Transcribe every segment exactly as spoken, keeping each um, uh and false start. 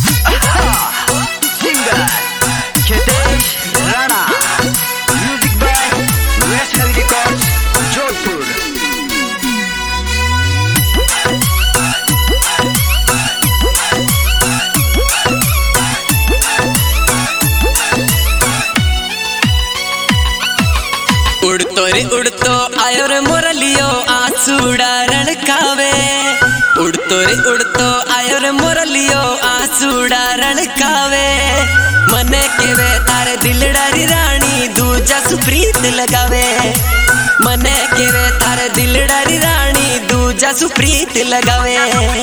Singer Ketesh Rana, music by National Records, Jodhpur. उड़तो रे उड़तो आयो रे मोरलियो आंसूड़ा रणकावे। उड़तो रे उड़तो आयो रे मोरलियो आंसूड़ा रणकावे। मने केवे तारे दिलडारी रानी दूजा सुप्रीत लगावे। मने केवे तारे दिलडारी रानी दूजा सुप्रीत लगावे।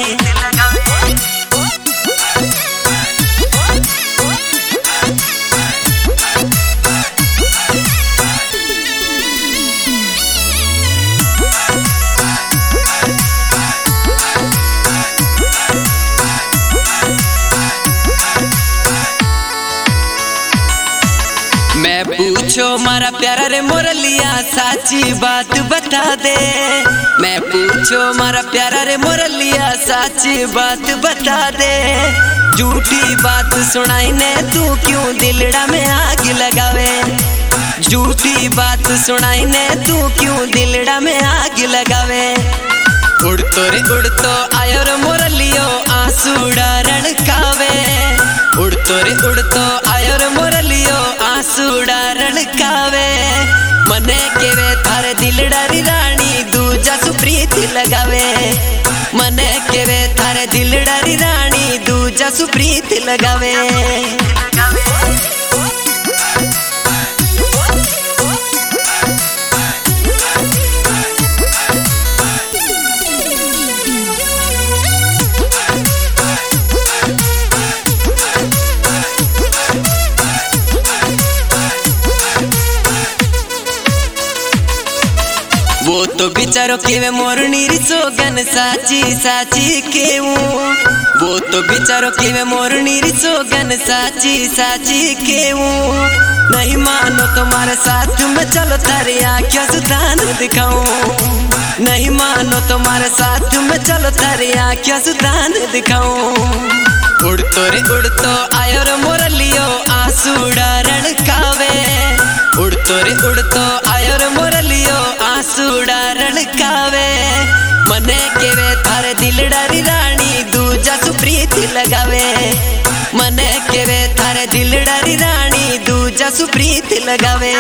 मैं पूछो मारा प्यारा रे मोरलिया साची बात बता दे। मैं पूछो मारा प्यारा रे मोरलिया साची बात बता दे। झूठी बात सुनाई ने तू क्यों दिलड़ा में आग लगावे। झूठी बात सुनाई ने तू क्यों दिलड़ा में आग लगावे। उड़तो रे उड़तो आयो रे मोरलियो आंसूड़ा रणकावे। उड़तो रे उड़तो आयो रे मोरलियो आंसूड़ा रणकावे। मने केवे थारे दिलडारी रानी दूजा सुप्रीत लगावे। मने केवे थारे दिलडारी रानी दूजा सुप्रीत लगावे। वो तो बिचारो केवे मोरनी री सोगन साची साची केऊ। वो तो बिचारो केवे मोरनी री सोगन साची साची केऊ। नहीं मानो तुम्हारे साथ में चलो तारी आँखों सुतान दिखाऊं। नहीं मानो तुम्हारे साथ में चलो तारी आँखों सुतान दिखाऊं। उड़तो रे उड़तो आयो रे मोरलियो आंसूड़ा रणकावे। उड़तो रे उड़तो आयो रे मोरलियो आंसूड़ा रणकावे। मने केवे थारे दिलडारी रानी दूजा सुप्रीत लगावे। मने केवे थारे दिलडारी रानी दूजा सुप्रीत लगावे।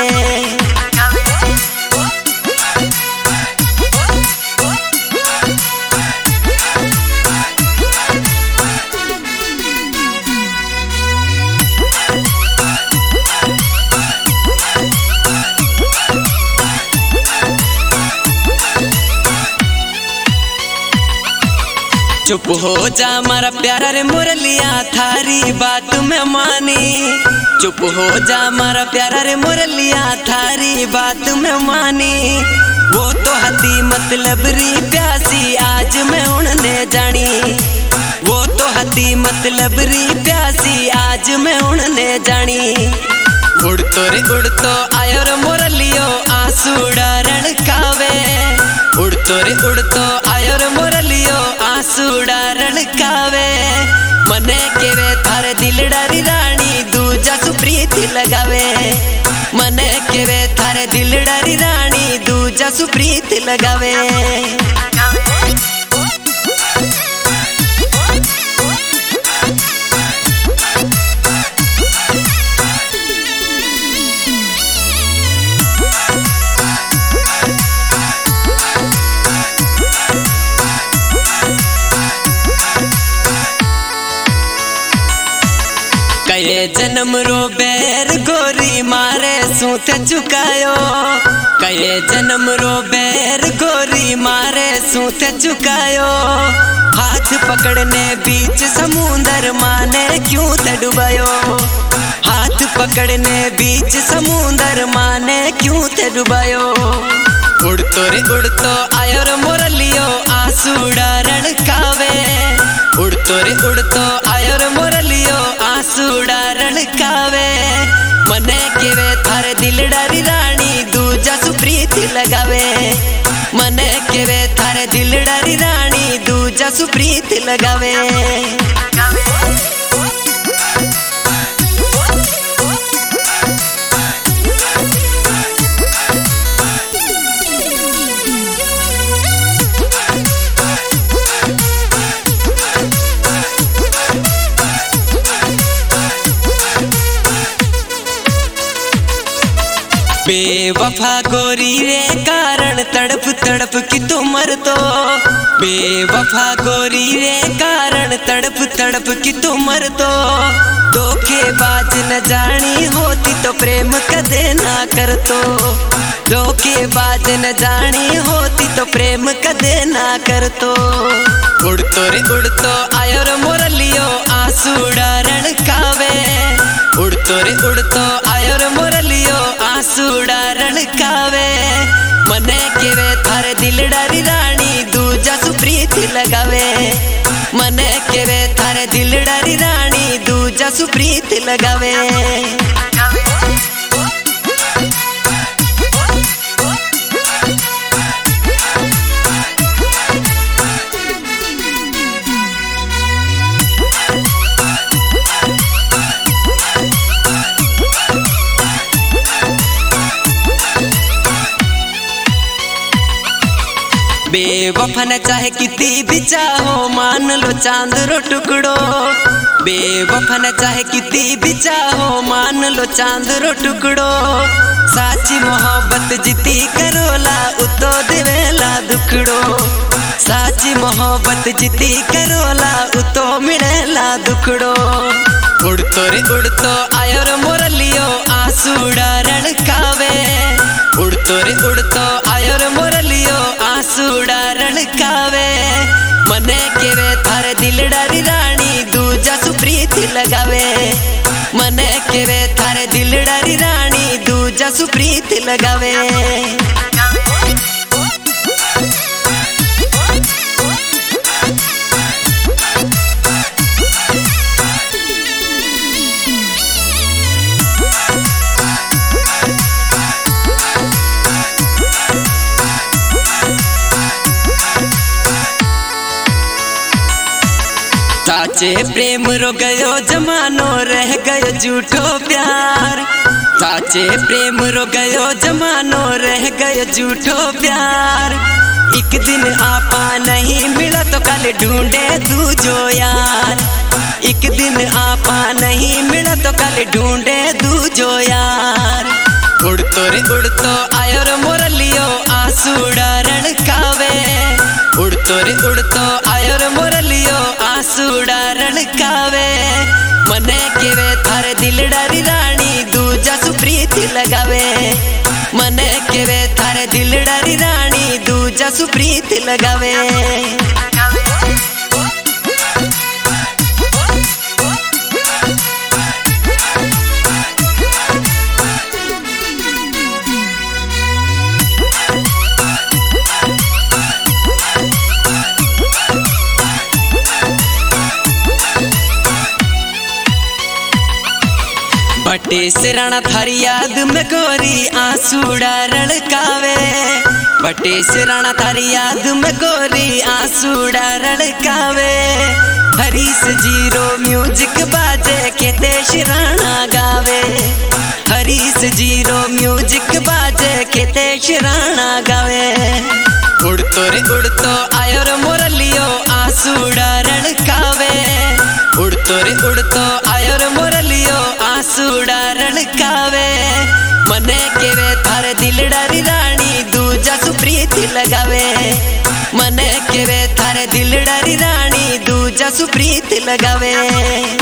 चुप हो जा मारा प्यारा रे मोरलिया थारी बात में मानी। चुप हो जा मारा प्यारा रे मोरलिया थारी बात में मानी। वो तो हती मतलब री प्यासी आज मैं उड़ने जानी। वो तो हती मतलब री प्यासी आज मैं उड़ने जानी। उड़तो रे उड़तो आयो रे मोरलियो आंसूड़ा रणकावे। उड़तो रे उड़तो आयो रे मोरलियो आंसूड़ा रणकावे। मने केवे थारे दिलडारी रानी दूजा सुप्रीत लगावे। मने केवे थारे दिलडारी रानी दूजा सुप्रीत लगावे। कये जन्म रो बैर गोरी मारे सूते चुकायो। कये जन्म रो बैर गोरी मारे सूते चुकायो। हाथ पकड़ने बीच समुंदर माने क्यों तड़ुबायो। हाथ पकड़ने बीच समुंदर माने क्यों तड़ुबायो। उड़तो रे उड़तो आयो रे मोरलियो आंसूड़ा रणकावे। उड़तो रे उड़तो आयो रे मोरलियो आंसूड़ा रणकावे। मने केवे थारे दिलडारी रानी दूजा सुप्रीत लगावे। मने केवे थारे दिलडारी रानी दूजा सुप्रीत लगावे। बेवफा गोरी रे कारण तड़प तड़प की तो मर तो बेवफा गोरी रे कारण तड़प तड़प की तो मर तो धोखेबाज न जानी होती तो प्रेम कदे ना कर तो धोखेबाज न जानी होती तो प्रेम कदे ना कर तो उड़तो रे उड़तो आयो रे मोरलियो आंसू डारण कावे उड़तो रे उड़तो आयो रे मोरलियो आंसू डारण कावे मने केवे थारे दिल डारी रानी दूजा सुप्रीत लगावे मने केवे थारे दिल डारी रानी दूजा सुप्रीत लगावे बेवफा न चाहे कितनी भी चाहो मान लो चांद रो टुकड़ो बेवफा न चाहे कितनी भी चाहो मान लो चांद रो टुकड़ो साची मोहब्बत जिती करोला उतो देवेला दुखड़ो साची मोहब्बत जिती करोला उतो मिलेला दुखड़ो उड़तो रे उड़तो आयो रे मोरलियो आंसू डारण कावे उड़तो रे उड़तो आयो रे मोरलियो आंसू डारण कावे मने केवे थारे दिल डारी रानी दूजा सुप्रीत लगावे मने केवे थारे दिल डारी रानी दूजा सुप्रीत लगावे साचे प्रेम रो गयो जमानो रह गयो झूठो प्यार साचे प्रेम रो गयो जमानो रह गयो झूठो प्यार एक दिन आपा नहीं मिला तो कल ढूंढे दूजो यार एक दिन आपा नहीं मिला तो कल ढूंढे दूजो यार उड़तो रे उड़तो आयो रे मोरलियो आंसू डारण कावे उड़तो रे उड़तो आयो रे मोरलियो आंसू डारण कावे मने केवे थारे दिल डारी रानी दूजा सुप्रीत लगावे मने केवे थारे दिल डारी रानी दूजा सुप्रीत लगावे बटे सिराना थारी याद में गोरी आंसू डारण कावे बटे सिराना थारी याद में गोरी आंसू डारण कावे हरीश जीरो म्यूजिक बाजे केते शिराना गावे हरीश जीरो म्यूजिक बाजे केते शिराना गावे उड़तो रे उड़तो आयो रे मोरलियो आंसू डारण कावे उड़तो रे उड़तो आयो रे मोरलियो आंसू डारण कावे मने केवे थारे दिल डारी रानी दूजा सुप्रीत लगावे मने केवे थारे दिल डारी रानी दूजा सुप्रीत लगावे।